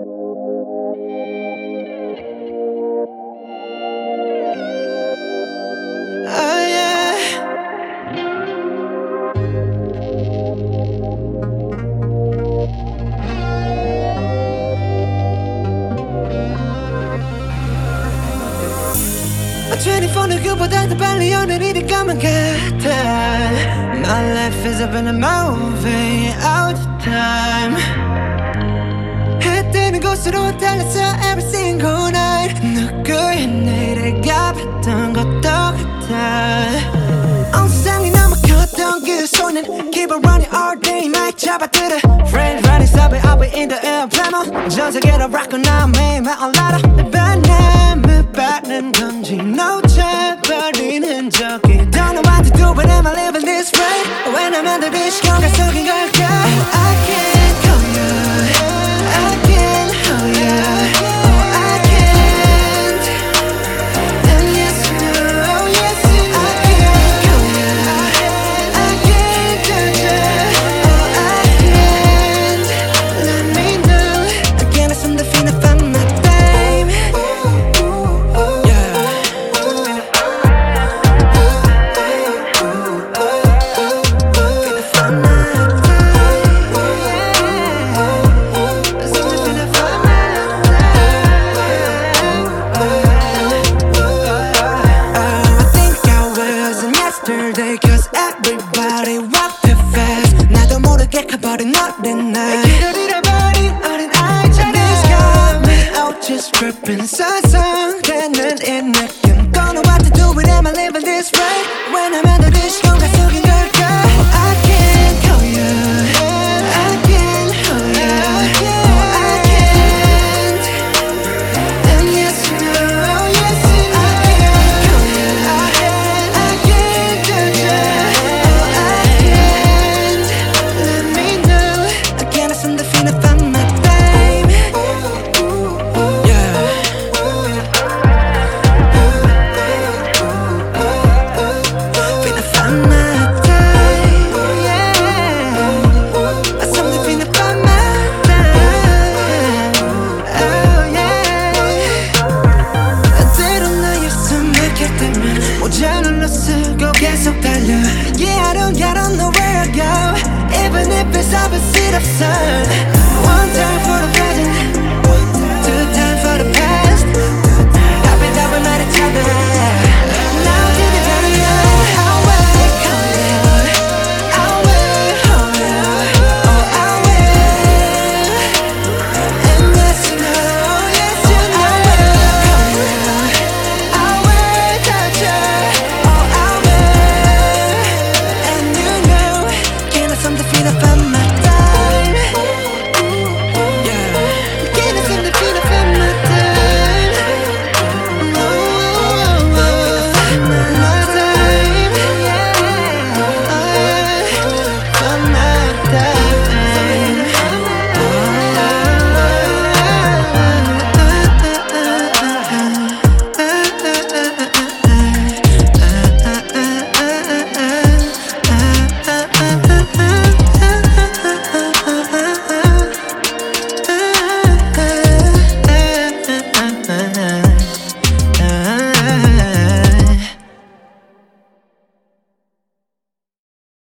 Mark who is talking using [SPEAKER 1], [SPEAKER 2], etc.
[SPEAKER 1] Oh yeah. A 24 누구보다 더 빨리 오늘 이리 가면 같아. My life is up in a movie all the time. 해 뜨는 곳으로 달렸어 every single night. 누구의 내일가 봤던 것도 같아. 온 세상이 너무 컸던 그 손은 Keep it running all day night 잡아들어 Friends running stop it I'll be in the air plano 전 세계로 rock now 매일만 올라라 내 바람을 받는 건지 놓쳐버리는 적이 Don't know what to do but am I living this way When I'm under this 시간가 속인 걸까 I can't call you I can't hold you Oh I can't And yes you do Oh yes you do I can't call you I can't touch you Oh I can't Let me know Again it's something finna find my time Yeah Finna find my yesterday cause everybody walk too fast 나도 모르게 가버린 어린 날 길을 잃어버린 어린 아이처럼 This got me out just tripping